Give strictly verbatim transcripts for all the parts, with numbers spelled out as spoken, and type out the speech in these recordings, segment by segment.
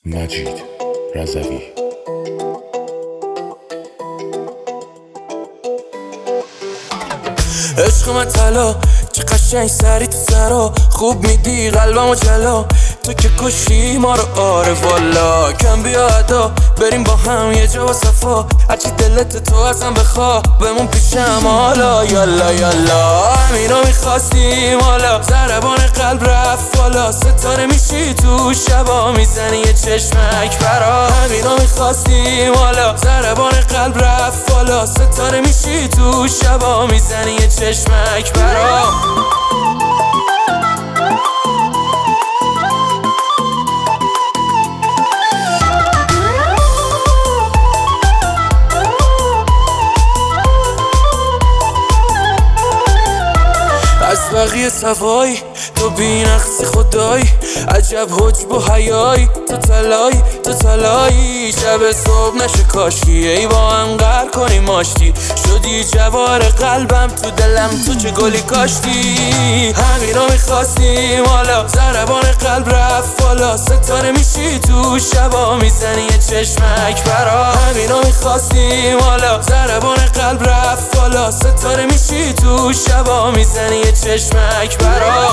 مجید رضوی. عشق من طلا چه قشنگ سری تو سرا، خوب میدی قلبمو جلا، تو که کشی ما رو. آره والا کم بیا ادا بریم با هم یه جا با صفا، هرچی دلت تو ازم بخوا بمون پیشم حالا. یالا یالا همینو میخواستیم حالا، ضربان قلب رفت بالا، ستاره میشی تو شبا میزنی یه چشمک برا. همینو میخواستیم حالا، ضربان قلب رفت بالا، ستاره میشی تو شبا میزنی یه چشمک برا. از بقیه سوای تو بی نقصی خدایی، عجب حجب و حیایی، تو طلایی تو طلایی. شب صبح نشه کاشکی ای با هم قهر کنیم آشتی، شدی جوار قلبم تو دلم تو چه گلی کاشتی. همینو میخواستیم حالا، ضربان قلب رفت بالا، ستاره میشی تو شبا میزنی یه چشمک برا. همینو میخواستیم حالا، ضربان قلب رفت بالا، ستاره میشی تو شبا میزنی یه چشمک برا.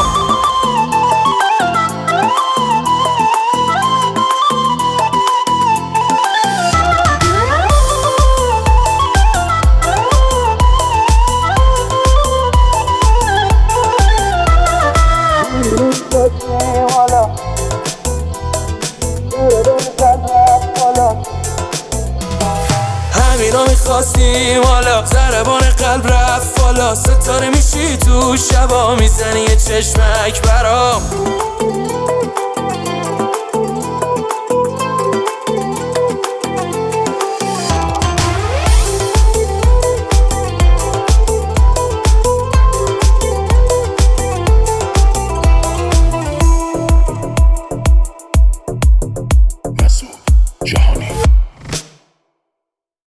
همینو میخواستیم حالا، ضربان قلب رفت بالا، ستاره میشی تو شبا میزنی یه چشمک برام.